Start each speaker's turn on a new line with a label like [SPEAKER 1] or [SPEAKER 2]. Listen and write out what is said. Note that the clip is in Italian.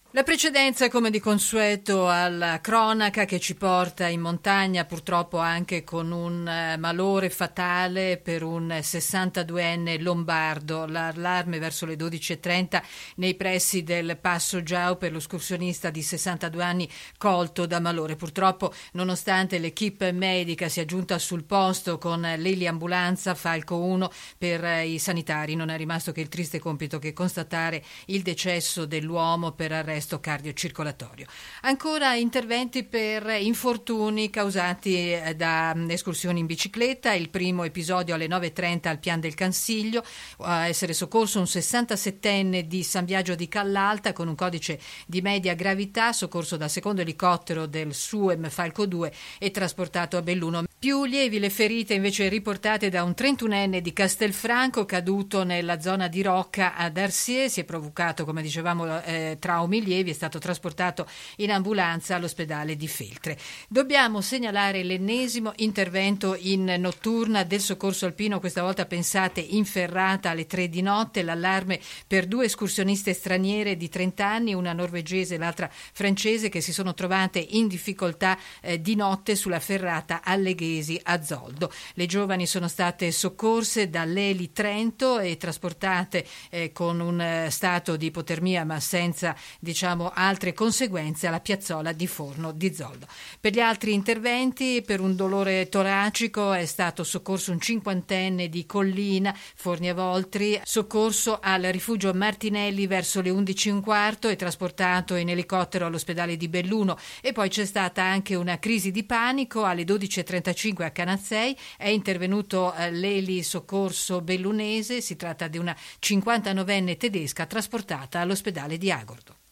[SPEAKER 1] La precedenza, come di consueto, alla cronaca che ci porta in montagna, purtroppo anche con un malore fatale per un 62enne lombardo. L'allarme verso le 12:30 nei pressi del Passo Giau per l'escursionista di 62 anni colto da malore. Purtroppo, nonostante l'equipe medica sia giunta sul posto con l'eliambulanza Falco 1 per i sanitari, non è rimasto che il triste compito che constatare il decesso dell'uomo per arresto cardiocircolatorio. Ancora interventi per infortuni causati da escursioni in bicicletta. Il primo episodio alle 9:30 al Pian del Cansiglio. A essere soccorso un 67enne di San Biagio di Callalta con un codice di media gravità, soccorso dal secondo elicottero del SUEM Falco 2 e trasportato a Belluno. Più lievi le ferite invece riportate da un 31enne di Castelfranco caduto nella zona di Rocca ad Arsier. Si è provocato, come dicevamo, traumi lievi, è stato trasportato in ambulanza all'ospedale di Feltre. Dobbiamo segnalare l'ennesimo intervento in notturna del soccorso alpino, questa volta pensate in ferrata alle 3 di notte. L'allarme per 2 escursioniste straniere di 30 anni, una norvegese e l'altra francese, che si sono trovate in difficoltà di notte sulla ferrata Alleghesi a Zoldo. Le giovani sono state soccorse dall'Eli Trento e trasportate con un stato di ipotermia ma senza altre conseguenze alla piazzola di Forno di Zoldo. Per gli altri interventi, per un dolore toracico è stato soccorso un 50enne di Collina, Fornia Voltri, soccorso al rifugio Martinelli verso le 11:15 e trasportato in elicottero all'ospedale di Belluno. E poi c'è stata anche una crisi di panico alle 12:35 a Canazzei. È intervenuto l'Eli Soccorso Bellunese. Si tratta di una 59enne tedesca trasportata all'ospedale di Agordo.